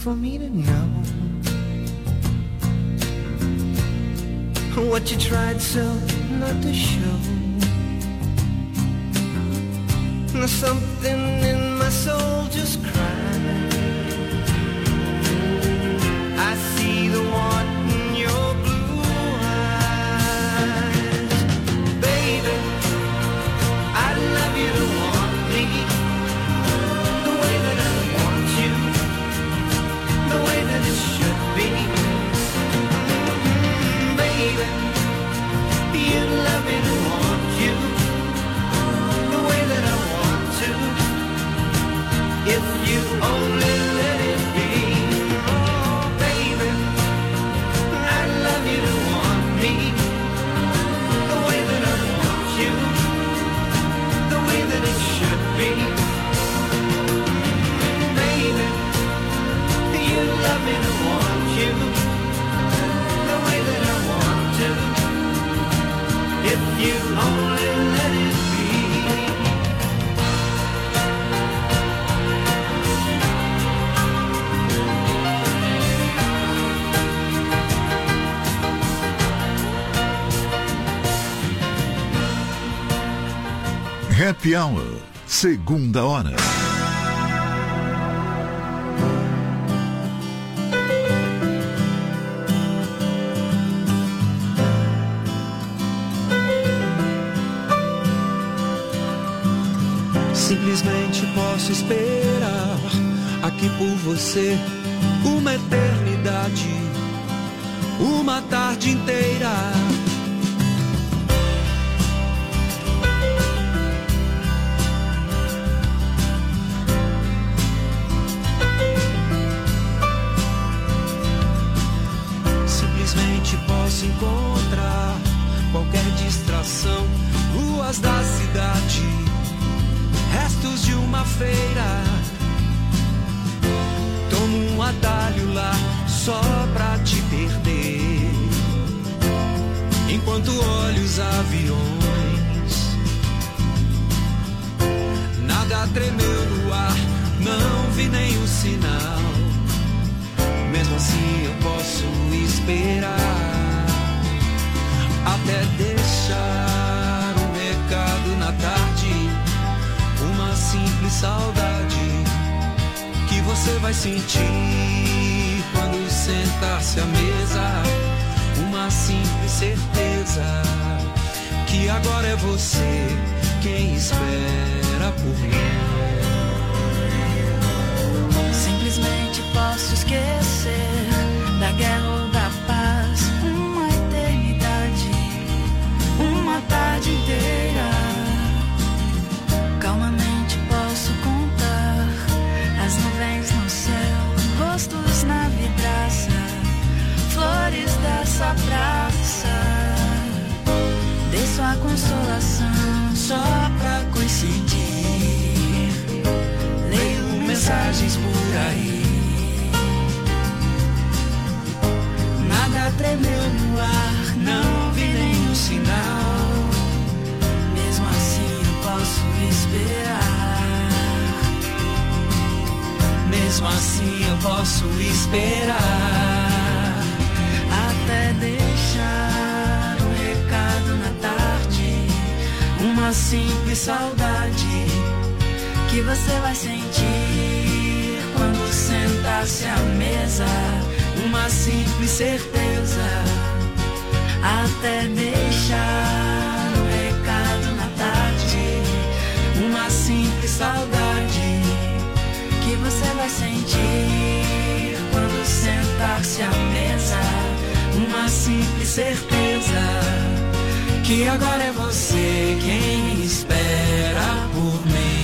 for me to know what you tried so not to show. Something in my soul just cried. I see the want in your blue eyes. Baby, I'd love you to want me the way that I want you, the way that it should be. Baby, you'd love me to want you the way that I want to, if you only let it be. Oh baby, I'd love you to want me the way that I want you, the way that it should be. Baby, you'd love me to want you the way that I want to, if you only let it be. Happy Hour, segunda hora. Simplesmente posso esperar aqui por você uma eternidade, uma tarde inteira. Posso encontrar qualquer distração, ruas da cidade, restos de uma feira. Tomo um atalho lá só pra te perder, enquanto olho os aviões. Nada tremeu no ar, não vi nenhum sinal. Mesmo assim eu posso esperar até deixar um recado na tarde, uma simples saudade que você vai sentir quando sentar-se à mesa. Uma simples certeza que agora é você quem espera por mim. Simplesmente posso esquecer da guerra ou da paz, uma eternidade, uma tarde inteira. Calmamente posso contar as nuvens no céu, rostos na vidraça, flores dessa praça. Desço a consolação só pra coincidir, leio mensagens por aí. Nada tremeu no ar, não vi nenhum sinal. Mesmo assim eu posso esperar. Mesmo assim eu posso esperar até deixar um recado na tarde, uma simples saudade que você vai sentir quando sentar-se à mesa. Uma simples certeza até deixar um recado na tarde, uma simples saudade que você vai sentir quando sentar-se à mesa. Uma simples certeza que agora é você quem espera por mim.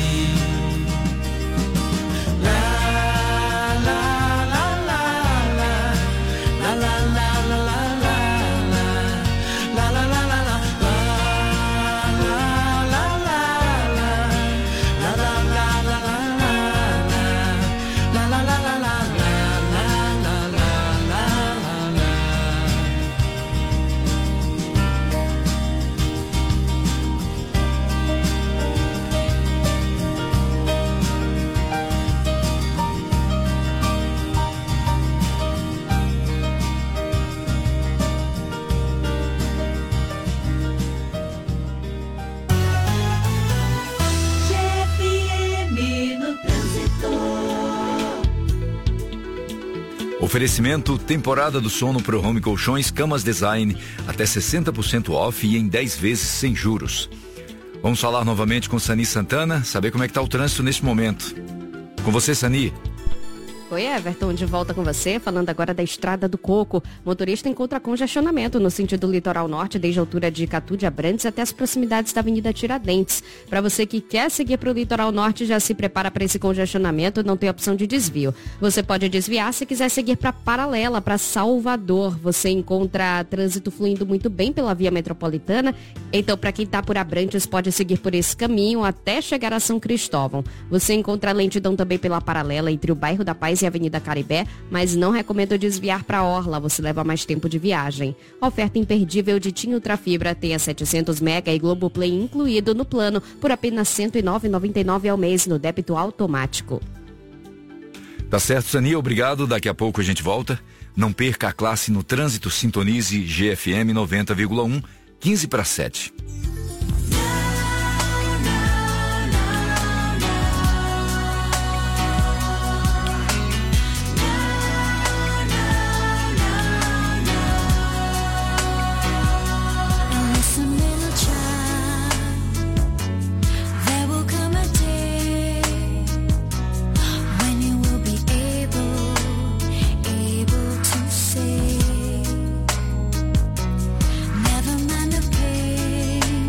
Oferecimento temporada do sono Pro Home Colchões, Camas Design, até 60% off e em 10 vezes sem juros. Vamos falar novamente com Sani Santana, saber como é que está o trânsito neste momento. Com você, Sani. Oi, Everton, de volta com você, falando agora da Estrada do Coco. Motorista encontra congestionamento no sentido litoral norte, desde a altura de Catu de Abrantes até as proximidades da Avenida Tiradentes. Para você que quer seguir para o litoral norte, já se prepara para esse congestionamento, não tem opção de desvio. Você pode desviar se quiser seguir para Paralela, para Salvador. Você encontra trânsito fluindo muito bem pela via metropolitana. Então, para quem está por Abrantes, pode seguir por esse caminho até chegar a São Cristóvão. Você encontra lentidão também pela Paralela entre o bairro da Paz e a Avenida Caribé, mas não recomendo desviar para Orla, você leva mais tempo de viagem. Oferta imperdível de TIM Ultrafibra, tem a 700 mega e Globoplay incluído no plano por apenas R$ 109,99 ao mês no débito automático. Tá certo, Sani, obrigado. Daqui a pouco a gente volta. Não perca a classe no trânsito, sintonize GFM 90,1, 6:45. Never mind the pain.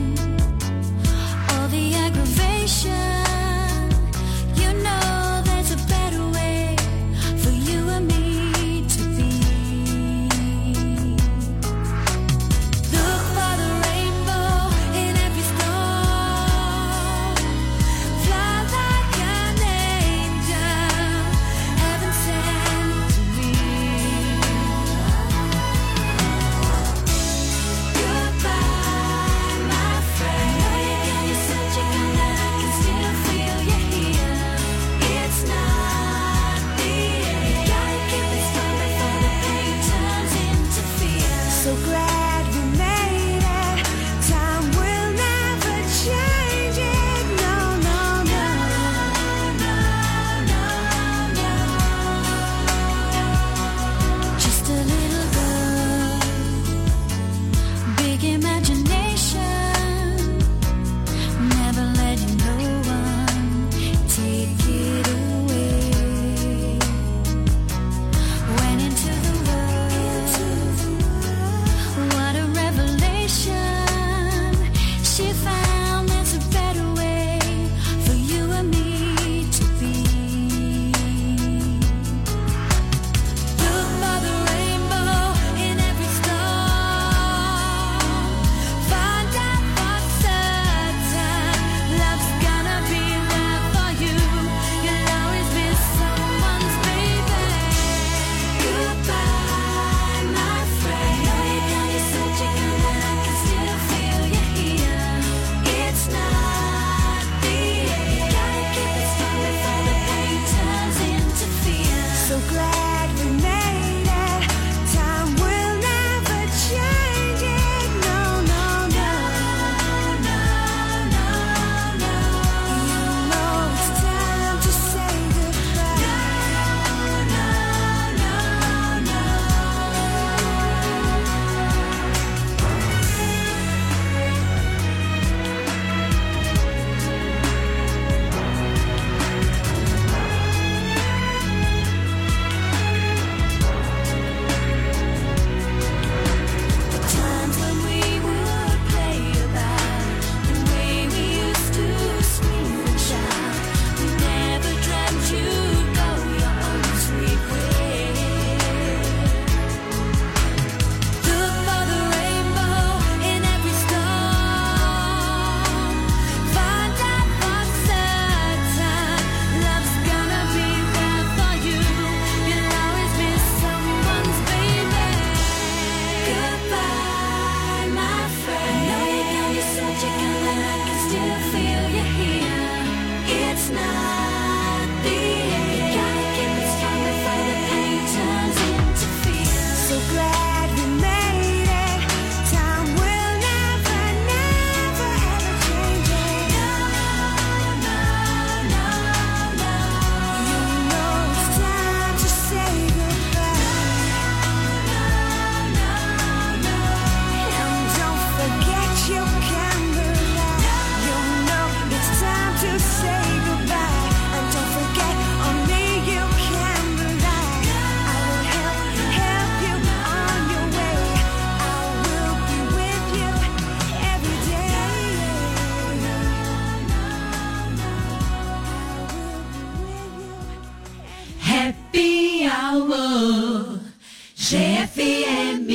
Happy Hour GFM.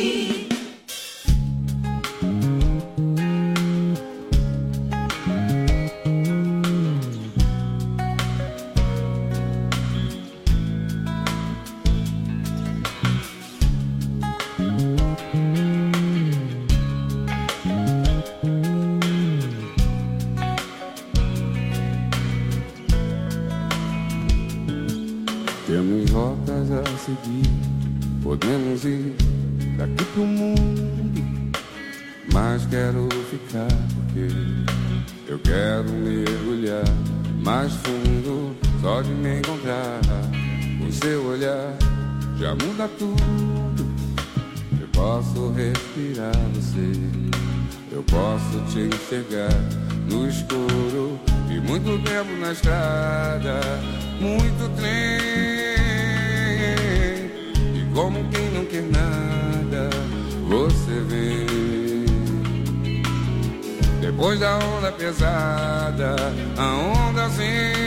Temos rotas a seguir, podemos ir daqui pro mundo, mas quero ficar porque eu quero mergulhar mais fundo, só de me encontrar. O seu olhar já muda tudo, eu posso respirar você, eu posso te enxergar no escuro e muito tempo na estrada, muito trem. E como quem não quer nada, você vem. Depois da onda pesada, a onda vem.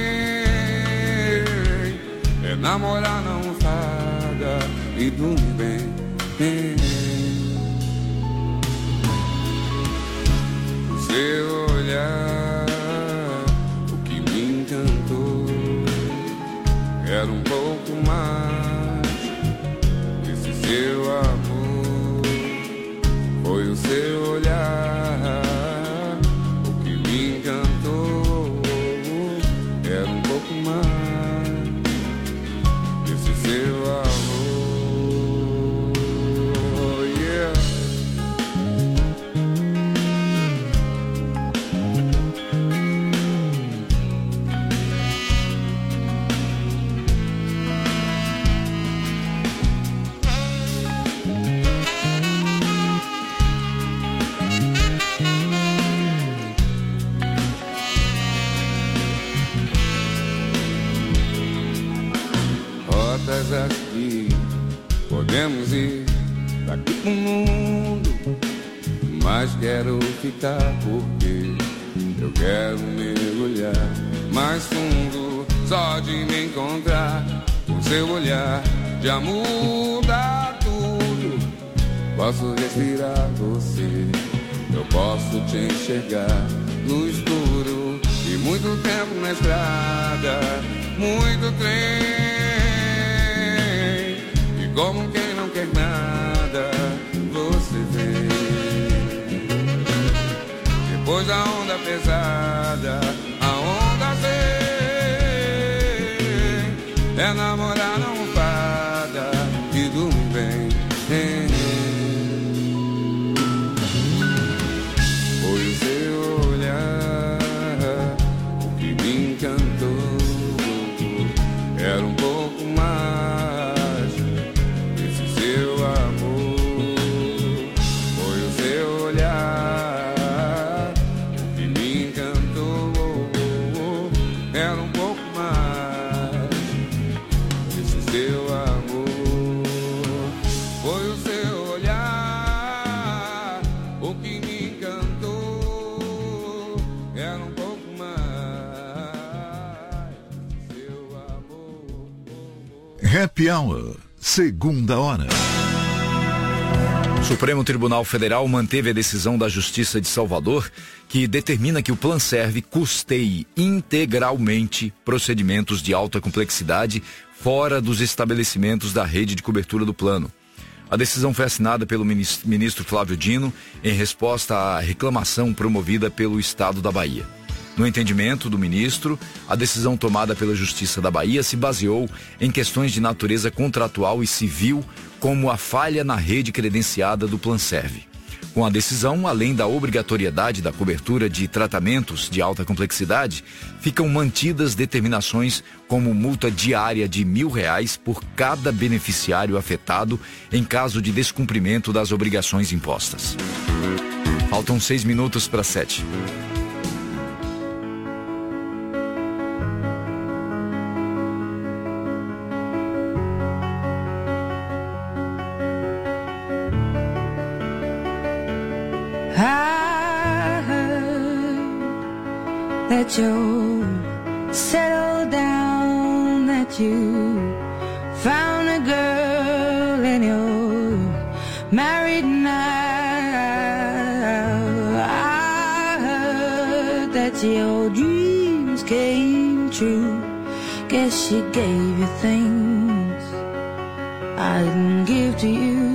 É namorar não fada e dormir bem. O seu olhar, o que me encantou, era um pouco mais. Esse seu amor foi o seu olhar, o que me encantou, era um pouco mais. Esse seu amor, yeah. Rotas aqui, podemos ir daqui pro mundo, mas quero ficar porque eu quero mergulhar mais fundo, só de me encontrar. Com seu olhar já muda tudo, posso respirar você, eu posso te enxergar no escuro e muito tempo na estrada, muito trem. E como quem não quer nada, você vem. Depois da onda pesada, a onda vem. É namorar não fada e dormir bem. Foi o seu olhar, o que me encantou, era um pouco mais. Esse seu amor foi o seu olhar, o que me encantou, era um pouco mais. Esse seu amor foi o seu olhar, o que me encantou, era um pouco mais. Seu amor. Happy Hour, segunda hora. O Supremo Tribunal Federal manteve a decisão da Justiça de Salvador que determina que o Planserv custeie integralmente procedimentos de alta complexidade fora dos estabelecimentos da rede de cobertura do plano. A decisão foi assinada pelo ministro Flávio Dino em resposta à reclamação promovida pelo Estado da Bahia. No entendimento do ministro, a decisão tomada pela Justiça da Bahia se baseou em questões de natureza contratual e civil, como a falha na rede credenciada do Planserv. Com a decisão, além da obrigatoriedade da cobertura de tratamentos de alta complexidade, ficam mantidas determinações como multa diária de R$1.000 por cada beneficiário afetado em caso de descumprimento das obrigações impostas. Faltam 6 minutos para 7. I heard that you settled down, that you came true. Guess she gave you things I didn't give to you.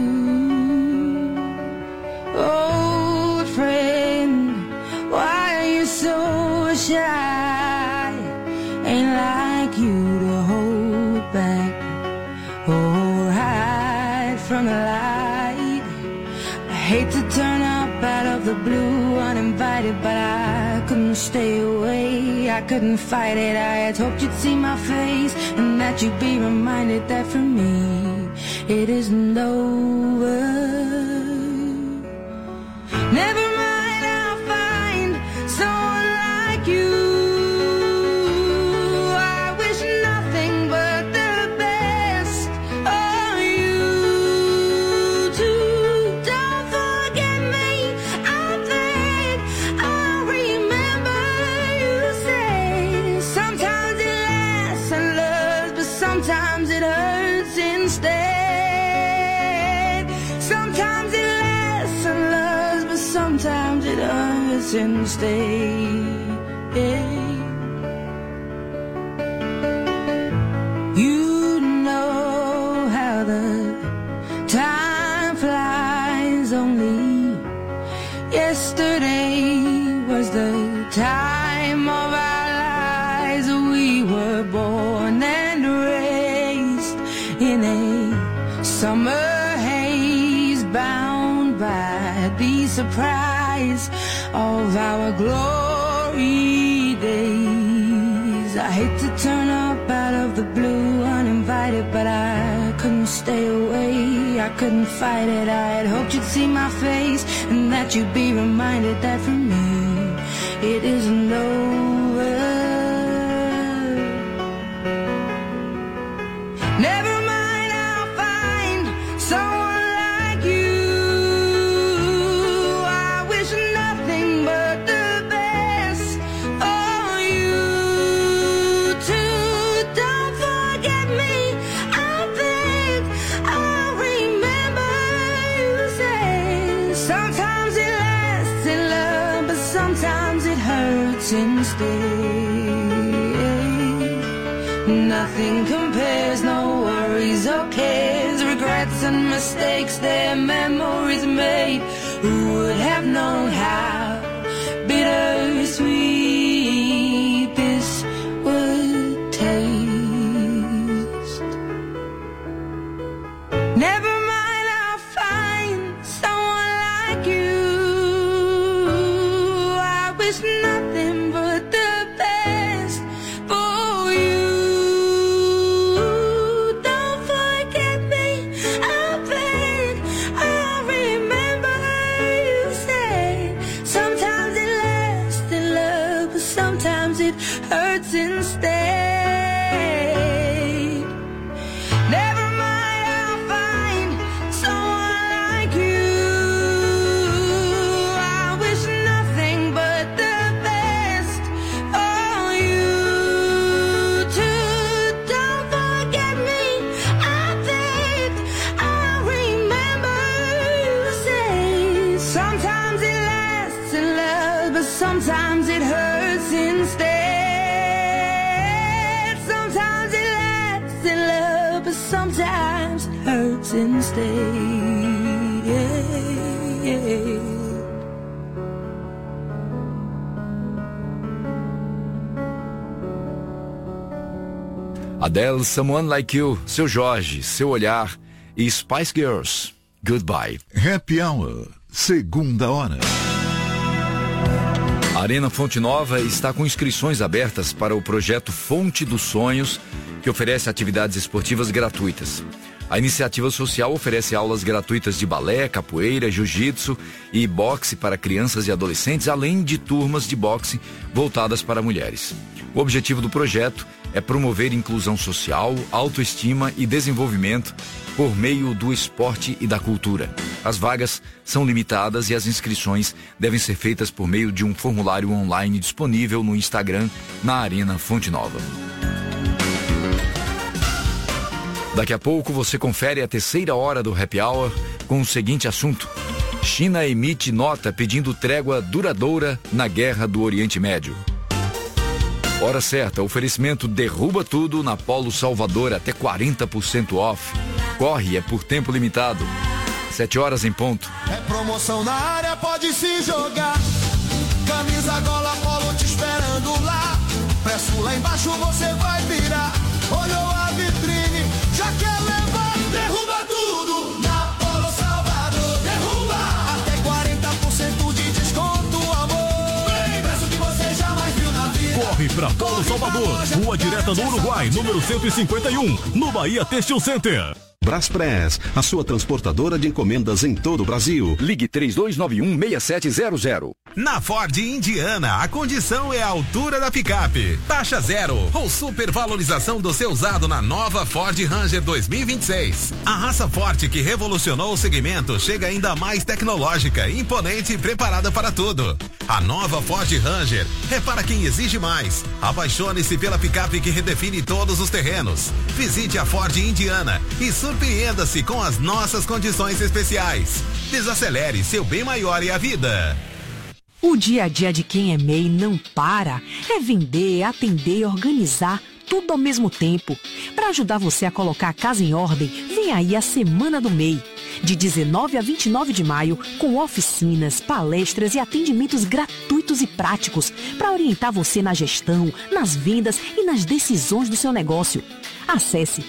Old friend, why are you so shy? Ain't like you to hold back or hide from the light. I hate to turn up out of the blue uninvited, but I couldn't stay away, I couldn't fight it. I had hoped you'd see my face and that you'd be reminded that for me it isn't over. Never mind, I'll find someone like you. I wish nothing but the best of you too. Don't forget me, I think I'll remember you say. Sometimes it lasts and loves, but sometimes it hurts instead. Sometimes it lasts and loves, but sometimes it hurts instead. You know how the time flies. Only yesterday was the time of our lives. We were born and raised in a summer haze, bound by the surprise of our glory days. I hate to turn up out of the blue uninvited, but I couldn't stay away, I couldn't fight it. I had hoped you'd see my face and that you'd be reminded that for me it isn't over. Never mind, I'll find someone like you. I wish nothing but the best for you too. Don't forget me, I think I'll remember you say. Sometimes it lasts in love, but sometimes it hurts instead. Nothing compares, no worries or cares, regrets and mistakes, their memories made. Who would have known how bittersweet this would taste? Never mind, I'll find someone like you. I wish nothing but the best for you. Don't forget me, I think I'll remember you say. Sometimes it lasts in love, but sometimes it hurts instead. Never mind, I'll find someone like you. I wish nothing but the best for you too. Don't forget me, I think I'll remember you say. Sometimes it lasts in love, but sometimes it hurts instead. Sometimes it lasts in love, but sometimes it hurts instead. Adele, Someone Like You, Seu Jorge, Seu Olhar e Spice Girls, Goodbye. Happy Hour, segunda hora. A Arena Fonte Nova está com inscrições abertas para o projeto Fonte dos Sonhos, que oferece atividades esportivas gratuitas. A iniciativa social oferece aulas gratuitas de balé, capoeira, jiu-jitsu e boxe para crianças e adolescentes, além de turmas de boxe voltadas para mulheres. O objetivo do projeto é promover inclusão social, autoestima e desenvolvimento por meio do esporte e da cultura. As vagas são limitadas e as inscrições devem ser feitas por meio de um formulário online disponível no Instagram, na Arena Fonte Nova. Daqui a pouco você confere a terceira hora do Happy Hour com o seguinte assunto: China emite nota pedindo trégua duradoura na guerra do Oriente Médio. Hora certa, oferecimento Derruba Tudo na Polo Salvador, até 40% off. Corre, é por tempo limitado. 7 horas em ponto. É promoção na área, pode se jogar. Camisa, gola, polo te esperando lá. Preço lá embaixo, você vai virar. Olhou a vitrine, já quer levar. Derruba tudo na Polo Salvador. Derruba até 40% de desconto, amor. Preço que você jamais viu na vida. Corre pra Polo Salvador, Rua Direta do Uruguai, número 151, no Bahia Textil Center. Braspress, a sua transportadora de encomendas em todo o Brasil. Ligue 3291-6700. Na Ford Indiana, a condição é a altura da picape. Taxa zero ou supervalorização do seu usado na nova Ford Ranger 2026. A raça forte que revolucionou o segmento chega ainda mais tecnológica, imponente e preparada para tudo. A nova Ford Ranger é para quem exige mais. Apaixone-se pela picape que redefine todos os terrenos. Visite a Ford Indiana e surpreenda-se com as nossas condições especiais. Desacelere seu bem maior e a vida. O dia a dia de quem é MEI não para. É vender, atender, organizar, tudo ao mesmo tempo. Para ajudar você a colocar a casa em ordem, vem aí a Semana do MEI. De 19 a 29 de maio, com oficinas, palestras e atendimentos gratuitos e práticos para orientar você na gestão, nas vendas e nas decisões do seu negócio. Acesse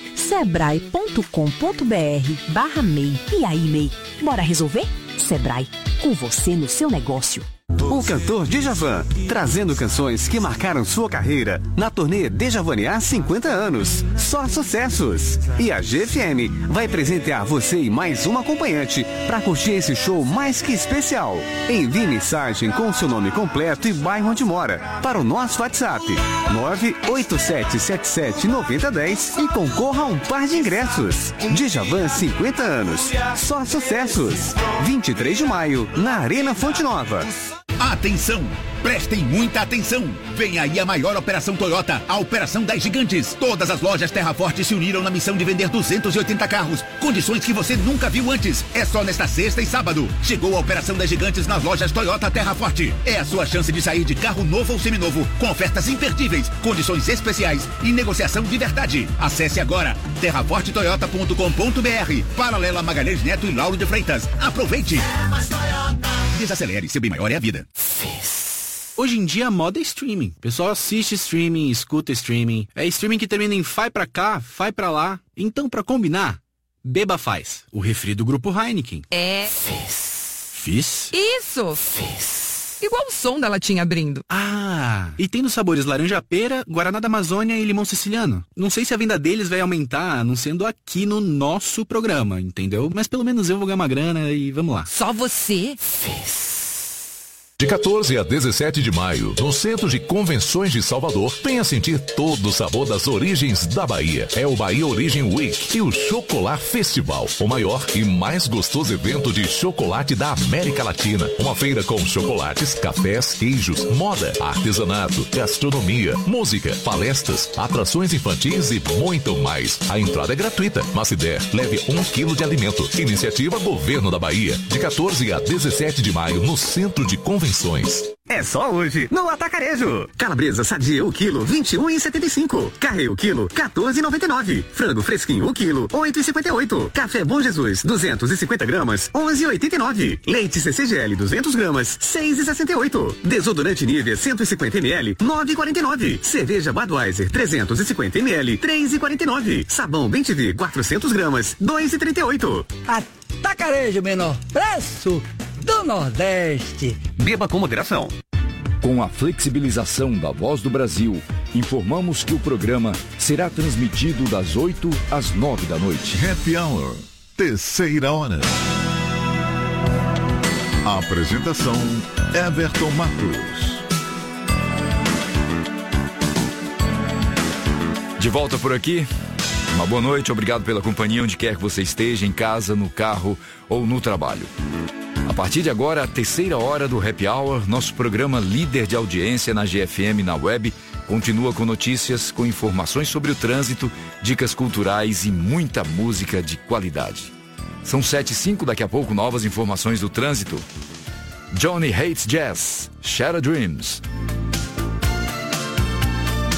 sebrae.com.br/MEI. E aí, MEI, bora resolver? Sebrae, com você no seu negócio. O cantor Djavan, trazendo canções que marcaram sua carreira na turnê Djavanear 50 anos. Só sucessos. E a GFM vai presentear você e mais um acompanhante para curtir esse show mais que especial. Envie mensagem com seu nome completo e bairro onde mora para o nosso WhatsApp 987779010 e concorra a um par de ingressos. Djavan 50 anos. Só sucessos. 23 de maio, na Arena Fonte Nova. Atenção! Prestem muita atenção! Vem aí a maior operação Toyota, a Operação das Gigantes. Todas as lojas Terra Forte se uniram na missão de vender 280 carros. Condições que você nunca viu antes. É só nesta sexta e sábado. Chegou a Operação das Gigantes nas lojas Toyota Terra Forte. É a sua chance de sair de carro novo ou seminovo, com ofertas imperdíveis, condições especiais e negociação de verdade. Acesse agora terrafortetoyota.com.br. Paralela Magalhães Neto e Lauro de Freitas. Aproveite! Desacelere, seu bem maior é a vida. Hoje em dia a moda é streaming. O pessoal assiste streaming, escuta streaming. É streaming que termina em vai pra cá, vai pra lá. Então, pra combinar, beba Faz, o refri do Grupo Heineken. É... Fizz? Isso! Fizz. Igual o som da latinha abrindo. Ah, e tem nos sabores laranja-pera, Guaraná da Amazônia e limão siciliano. Não sei se a venda deles vai aumentar, anunciando aqui no nosso programa, entendeu? Mas pelo menos eu vou ganhar uma grana e vamos lá. Só você? Fizz. De 14 a 17 de maio, no Centro de Convenções de Salvador, venha sentir todo o sabor das origens da Bahia. É o Bahia Origin Week e o Chocolate Festival, o maior e mais gostoso evento de chocolate da América Latina. Uma feira com chocolates, cafés, queijos, moda, artesanato, gastronomia, música, palestras, atrações infantis e muito mais. A entrada é gratuita, mas se der, leve 1 quilo de alimento. Iniciativa Governo da Bahia, de 14 a 17 de maio, no Centro de Convenções. É só hoje, no Atacarejo. Calabresa sadia o quilo, 21,75. Carré o quilo, 14,99. Frango fresquinho o quilo, 8,58. Café Bom Jesus, 250 gramas, 11,89. Leite CCGL, 200 gramas, 6,68. Desodorante Nivea, 150 ml, 9,49. Cerveja Budweiser, 350 ml, 3,49. Sabão Bem-TV, 400 gramas, 2,38. Atacarejo, menor preço do Nordeste. Beba com moderação. Com a flexibilização da Voz do Brasil, informamos que o programa será transmitido das 8 às 9 da noite. Happy Hour, terceira hora. Apresentação, Everton Matos. De volta por aqui. Uma boa noite, obrigado pela companhia onde quer que você esteja, em casa, no carro ou no trabalho. A partir de agora, a terceira hora do Happy Hour, nosso programa líder de audiência na GFM na web, continua com notícias, com informações sobre o trânsito, dicas culturais e muita música de qualidade. São 7h05, daqui a pouco novas informações do trânsito. Johnny Hates Jazz, Shattered Dreams.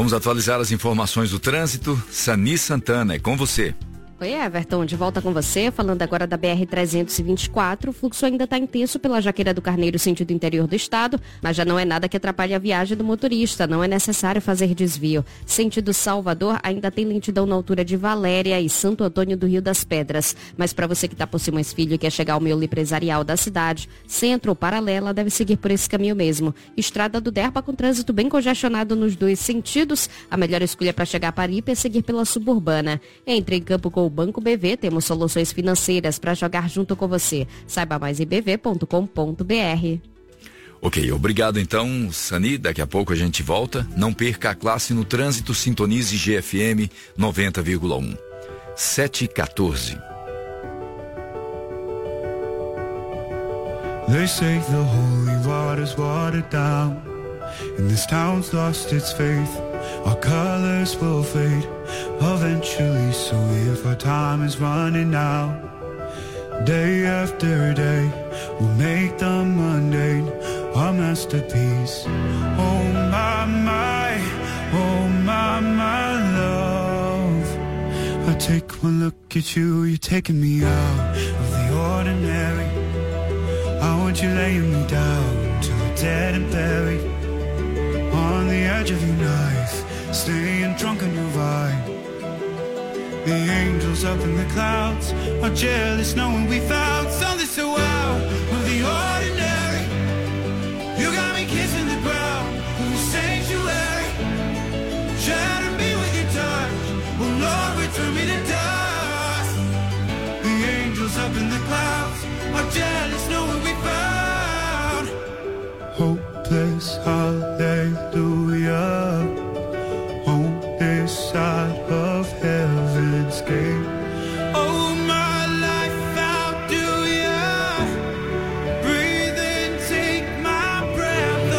Vamos atualizar as informações do trânsito. Sani Santana, é com você. Oi, Everton, de volta com você, falando agora da BR-324. O fluxo ainda está intenso pela Jaqueira do Carneiro, sentido interior do estado, mas já não é nada que atrapalhe a viagem do motorista, não é necessário fazer desvio. Sentido Salvador ainda tem lentidão na altura de Valéria e Santo Antônio do Rio das Pedras. Mas para você que está por Simões Filho e quer chegar ao miolo empresarial da cidade, centro ou paralela, deve seguir por esse caminho mesmo. Estrada do Derpa com trânsito bem congestionado nos dois sentidos. A melhor escolha para chegar a Paripe é seguir pela suburbana. Entre em campo com o Banco BV, temos soluções financeiras para jogar junto com você. Saiba mais em bv.com.br. Ok, obrigado então, Sani. Daqui a pouco a gente volta. Não perca a classe no trânsito, sintonize GFM 90,1. 7h14. They say the holy water's watered down, and this town's lost its faith. Our colors will fade eventually, so if our time is running out, day after day, we'll make the mundane our masterpiece. Oh my, oh my love. I take one look at you, you're taking me out of the ordinary. I want you laying me down till we're dead and buried on the edge of your knife, staying drunk on your vine. The angels up in the clouds are jealous knowing we found something so out of the ordinary. You got me kissing the ground in the sanctuary. Shatter me with your touch, oh Lord, return me to dust. The angels up in the clouds are jealous knowing we found hopeless hallelujah on this side of heaven's gate. Oh, my life, how do ya breathe and take my breath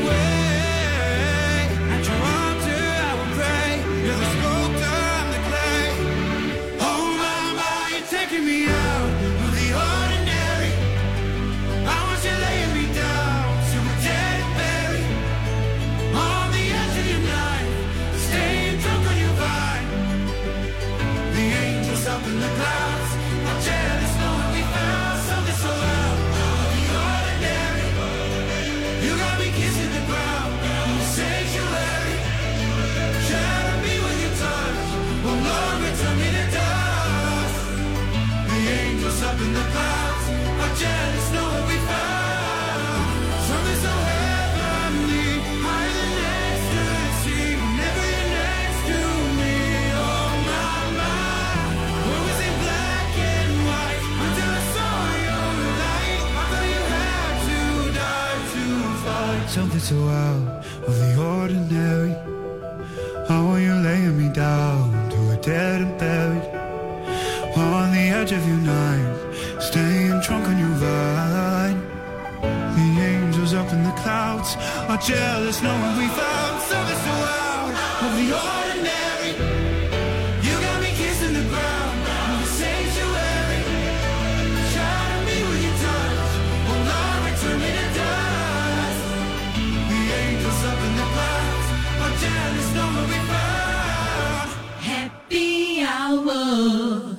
away? At your altar I will pray, you're the sculptor, I'm the clay. Oh my, you're taking me out of the ordinary. I want you laying me down till we're dead and buried on the edge of your knife, staying drunk on your vine. The angels up in the clouds are jealous knowing we found something so out of the ordinary. You got me kissing the ground in the sanctuary. Shatter me with your touch, oh Lord, return me to dust. The angels up in the clouds are jealous knowing we found something so heavenly, higher than ecstasy. Whenever you're next to me, oh my, what was in black and white until I saw your light? I thought you had to die to fight something so out of the ordinary. I want you laying me down till we're dead and buried on the edge of your knife, staying drunk on your vine. The angels up in the clouds are jealous knowing we found something so out of the ordinary. You got me kissing the ground in the sanctuary. Shatter me with your touch, oh Lord, return me to dust. The angels up in the clouds are jealous knowing we found Happy Hour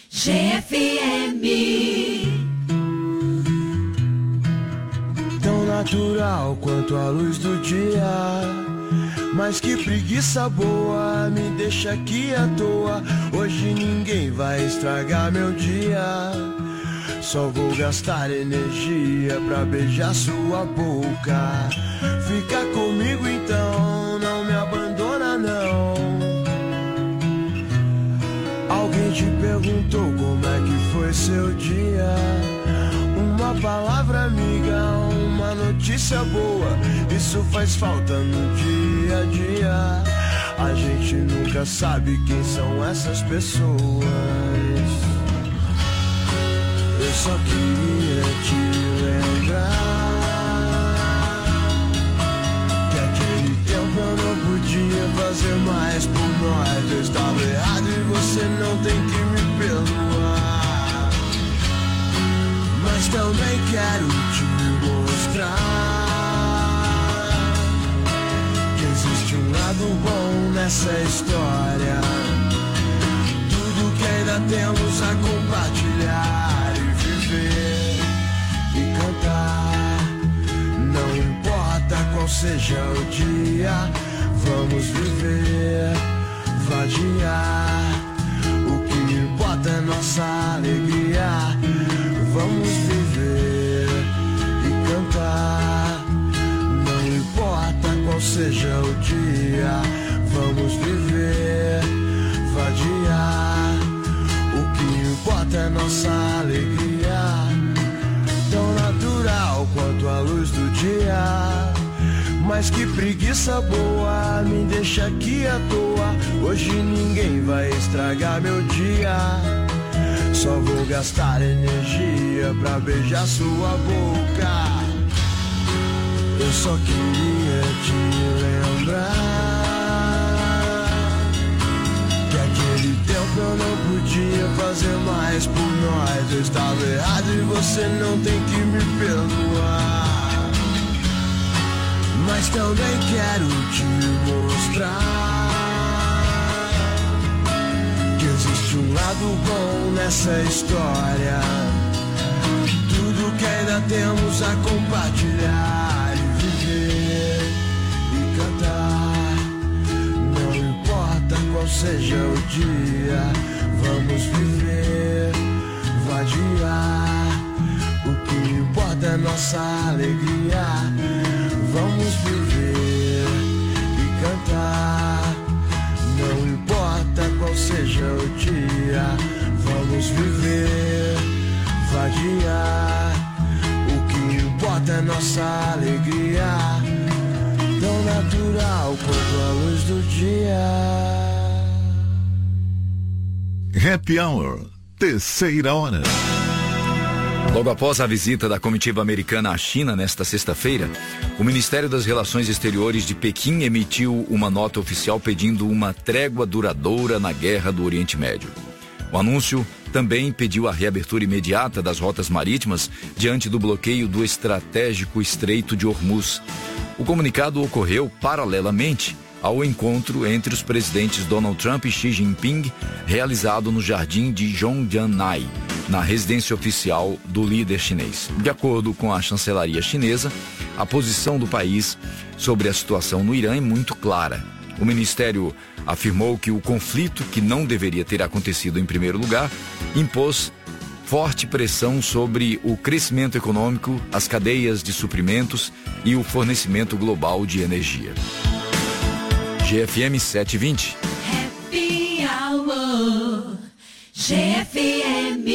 GFM. Tão natural quanto a luz do dia, mas que preguiça boa, me deixa aqui à toa. Hoje ninguém vai estragar meu dia, só vou gastar energia pra beijar sua boca. Fica comigo então, não me abandona não. Alguém te perguntou como é que foi seu dia? Uma palavra amiga, uma notícia boa, isso faz falta no dia a dia. A gente nunca sabe quem são essas pessoas. Eu só queria te lembrar que aquele tempo eu não podia fazer mais por nós. Eu estava errado e você não tem que me perdoar, mas também quero te mostrar que existe um lado bom nessa história. Tudo que ainda temos a compartilhar e viver e cantar. Não importa qual seja o dia, vamos viver, vadiar. O que importa é nossa alegria. Vamos viver e cantar. Não importa qual seja o dia, vamos viver, vadiar. O que importa é nossa alegria. Tão natural quanto a luz do dia. Mas que preguiça boa, me deixa aqui à toa. Hoje ninguém vai estragar meu dia. Só vou gastar energia pra beijar sua boca. Eu só queria te lembrar que aquele tempo eu não podia fazer mais por nós. Eu estava errado e você não tem que me perdoar. Mas também quero te mostrar que existe um lado bom nessa história. Tudo que ainda temos a compartilhar e viver e cantar. Não importa qual seja o dia, vamos viver, vadiar. O que importa é nossa alegria. Vamos viver e cantar. Não importa qual seja o dia, vamos viver, vadiar. O que importa é nossa alegria. Tão natural quanto a luz do dia. Happy Hour, terceira hora. Logo após a visita da comitiva americana à China nesta sexta-feira, o Ministério das Relações Exteriores de Pequim emitiu uma nota oficial pedindo uma trégua duradoura na guerra do Oriente Médio. O anúncio também pediu a reabertura imediata das rotas marítimas diante do bloqueio do estratégico Estreito de Hormuz. O comunicado ocorreu paralelamente ao encontro entre os presidentes Donald Trump e Xi Jinping, realizado no jardim de Zhongjianai, na residência oficial do líder chinês. De acordo com a chancelaria chinesa, a posição do país sobre a situação no Irã é muito clara. O ministério afirmou que o conflito, que não deveria ter acontecido em primeiro lugar, impôs forte pressão sobre o crescimento econômico, as cadeias de suprimentos e o fornecimento global de energia. GFM 720. Happy Hour, GFM.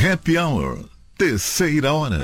Happy Hour, terceira hora.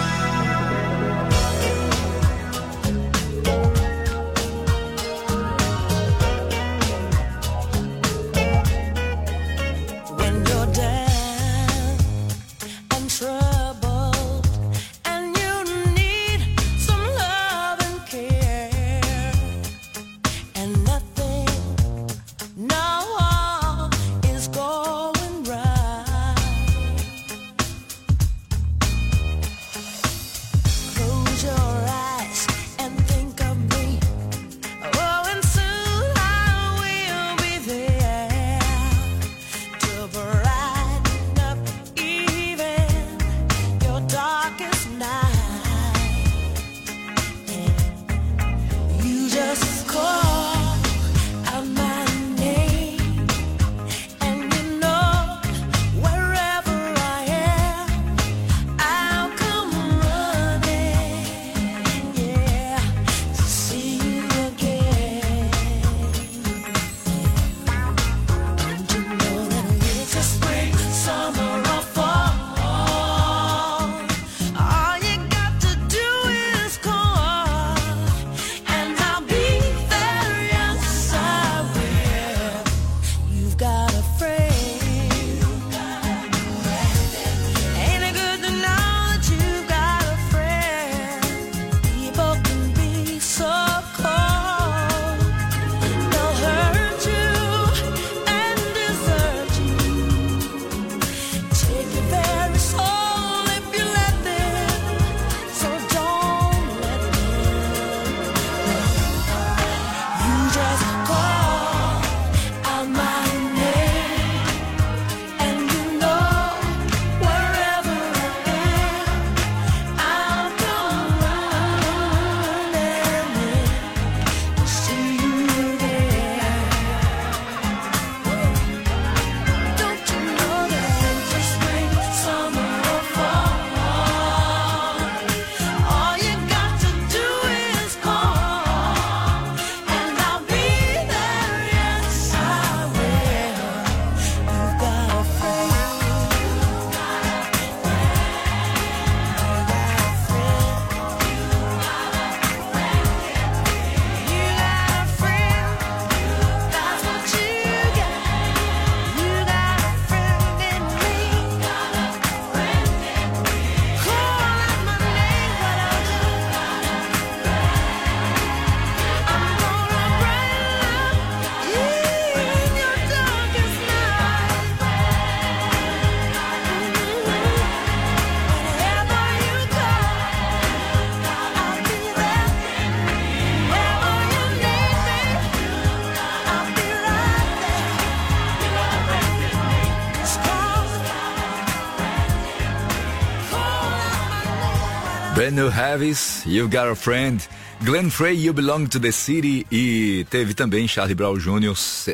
Brand New Heavies, You Got a Friend, Glenn Frey, You Belong to the City, e teve também Charlie Brown Jr.,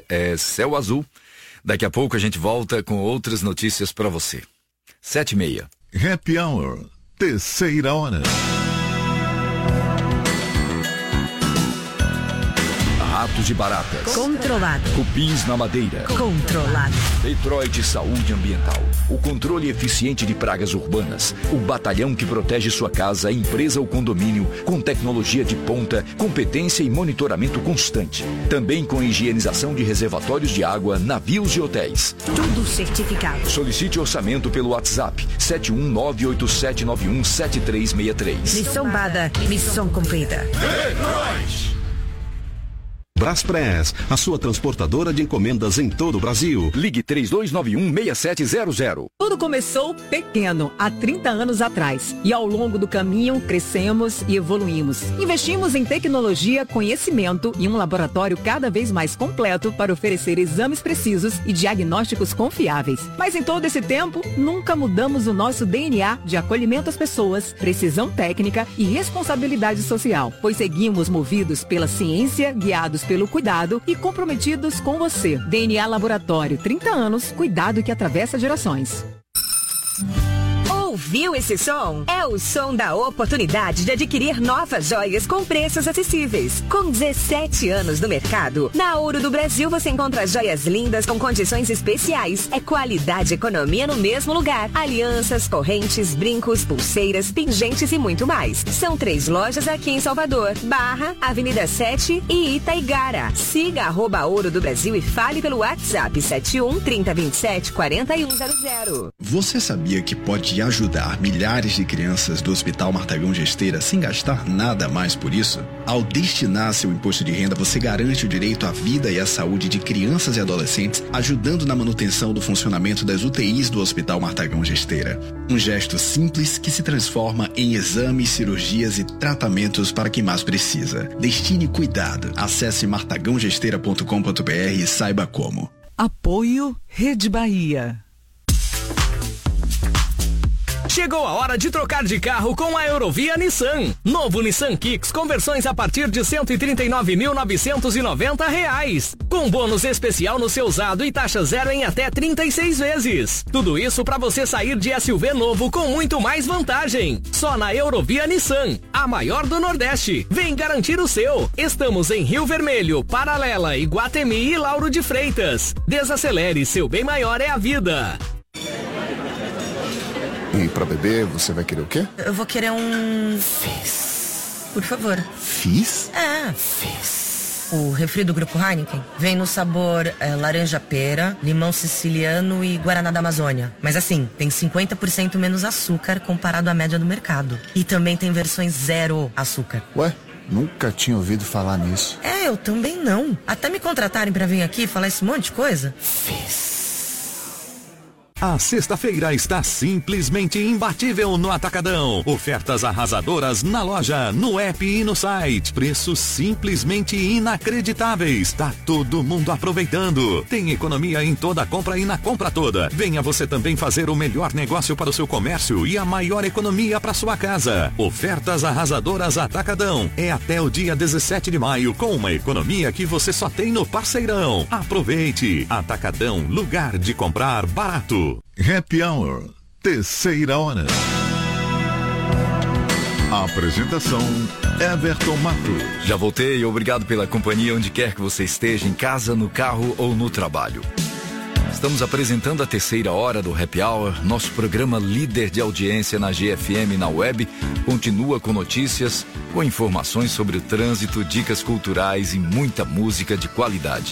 Céu Azul. Daqui a pouco a gente volta com outras notícias para você. 7h30. Happy Hour, terceira hora. Ratos e baratas. Controlado. Cupins na madeira. Controlado. Detroit Saúde Ambiental. O controle eficiente de pragas urbanas. O batalhão que protege sua casa, empresa ou condomínio com tecnologia de ponta, competência e monitoramento constante. Também com higienização de reservatórios de água, navios e hotéis. Tudo certificado. Solicite orçamento pelo WhatsApp 71987917363. Missão dada, missão cumprida. Detroit! Braspress, a sua transportadora de encomendas em todo o Brasil. Ligue 3291-6700. Tudo começou pequeno, há 30 anos atrás. E ao longo do caminho, crescemos e evoluímos. Investimos em tecnologia, conhecimento e um laboratório cada vez mais completo para oferecer exames precisos e diagnósticos confiáveis. Mas em todo esse tempo, nunca mudamos o nosso DNA de acolhimento às pessoas, precisão técnica e responsabilidade social. Pois seguimos movidos pela ciência, guiados pelo cuidado e comprometidos com você. DNA Laboratório, 30 anos, cuidado que atravessa gerações. Ouviu esse som? É o som da oportunidade de adquirir novas joias com preços acessíveis. Com 17 anos no mercado, na Ouro do Brasil você encontra joias lindas com condições especiais. É qualidade e economia no mesmo lugar. Alianças, correntes, brincos, pulseiras, pingentes e muito mais. São 3 lojas aqui em Salvador, Barra, Avenida 7 e Itaigara. Siga @Ouro do Brasil e fale pelo WhatsApp 71 3027 4100. Você sabia que pode ajudar milhares de crianças do Hospital Martagão de Esteira sem gastar nada mais por isso? Ao destinar seu imposto de renda, você garante o direito à vida e à saúde de crianças e adolescentes, ajudando na manutenção do funcionamento das UTIs do Hospital Martagão de Esteira. Um gesto simples que se transforma em exames, cirurgias e tratamentos para quem mais precisa. Destine cuidado. Acesse martagãogesteira.com.br e saiba como. Apoio Rede Bahia. Chegou a hora de trocar de carro com a Eurovia Nissan. Novo Nissan Kicks com versões a partir de R$ 139.990. Com bônus especial no seu usado e taxa zero em até 36 vezes. Tudo isso para você sair de SUV novo com muito mais vantagem. Só na Eurovia Nissan, a maior do Nordeste. Vem garantir o seu. Estamos em Rio Vermelho, Paralela, Iguatemi e Lauro de Freitas. Desacelere, seu bem maior é a vida. E pra beber, você vai querer o quê? Eu vou querer um... Fizz. Por favor. Fizz? É. Fizz. O refri do Grupo Heineken vem no sabor laranja-pera, limão siciliano e guaraná da Amazônia. Mas assim, tem 50% menos açúcar comparado à média do mercado. E também tem versões zero açúcar. Ué? Nunca tinha ouvido falar nisso. É, eu também não. Até me contratarem pra vir aqui falar esse monte de coisa. Fizz. A sexta-feira está simplesmente imbatível no Atacadão. Ofertas arrasadoras na loja, no app e no site. Preços simplesmente inacreditáveis. Tá todo mundo aproveitando. Tem economia em toda a compra e na compra toda. Venha você também fazer o melhor negócio para o seu comércio e a maior economia para sua casa. Ofertas arrasadoras Atacadão. É até o dia 17 de maio com uma economia que você só tem no Parceirão. Aproveite. Atacadão, lugar de comprar barato. Happy Hour, terceira hora. Apresentação Everton Matos. Já voltei, obrigado pela companhia onde quer que você esteja, em casa, no carro ou no trabalho. Estamos apresentando a terceira hora do Happy Hour, nosso programa líder de audiência na GFM e na web. Continua com notícias, com informações sobre o trânsito, dicas culturais e muita música de qualidade.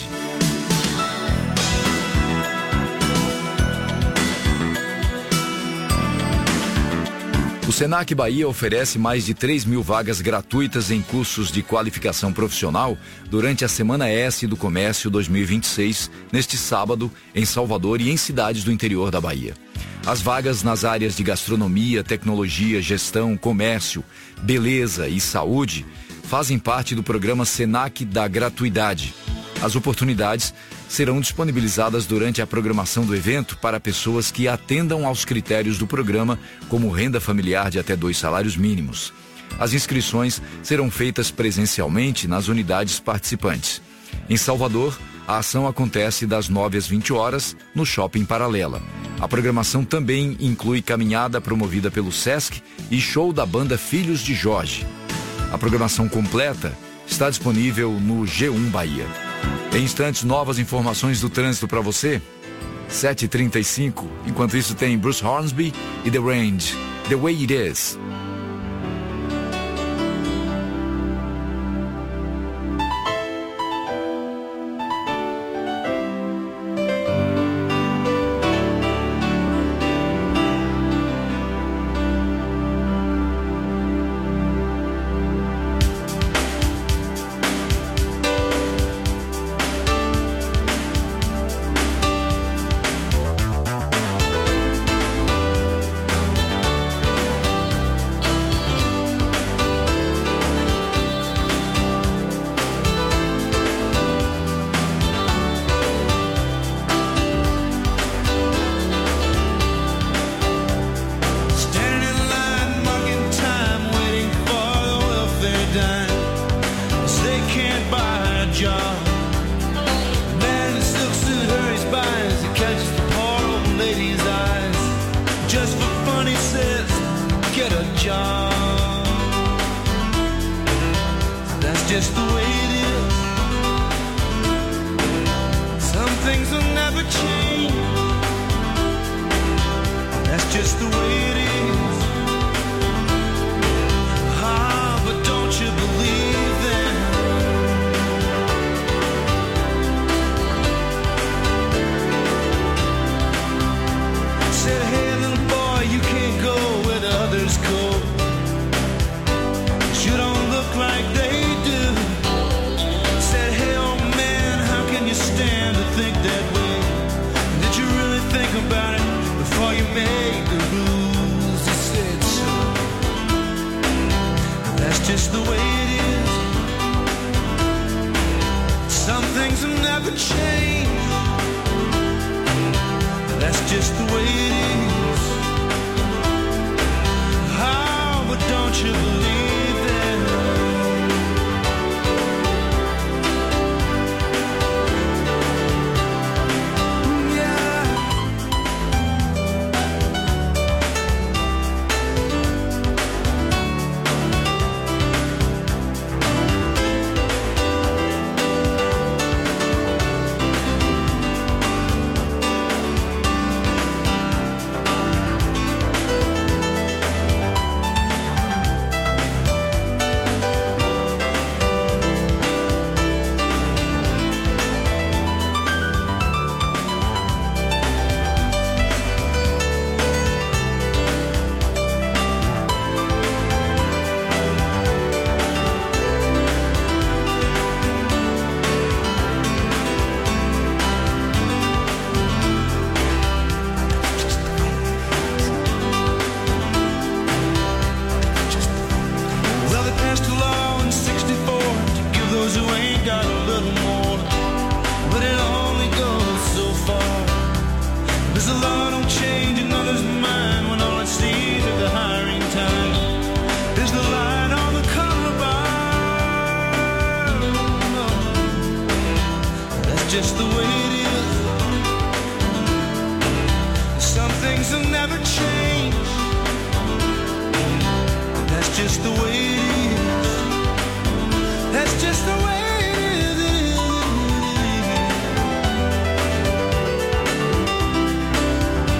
O Senac Bahia oferece mais de 3.000 vagas gratuitas em cursos de qualificação profissional durante a Semana S do Comércio 2026, neste sábado, em Salvador e em cidades do interior da Bahia. As vagas nas áreas de gastronomia, tecnologia, gestão, comércio, beleza e saúde fazem parte do programa Senac da Gratuidade. As oportunidades serão disponibilizadas durante a programação do evento para pessoas que atendam aos critérios do programa, como renda familiar de até 2 salários mínimos. As inscrições serão feitas presencialmente nas unidades participantes. Em Salvador, a ação acontece das 9 às 20 horas no Shopping Paralela. A programação também inclui caminhada promovida pelo SESC e show da banda Filhos de Jorge. A programação completa está disponível no G1 Bahia. Em instantes, novas informações do trânsito para você. 7h35. Enquanto isso, tem Bruce Hornsby e The Range, The Way It Is. change. That's just the way it is. Oh, but don't you believe that? Just the way it is. Some things will never change. That's just the way it is. That's just the way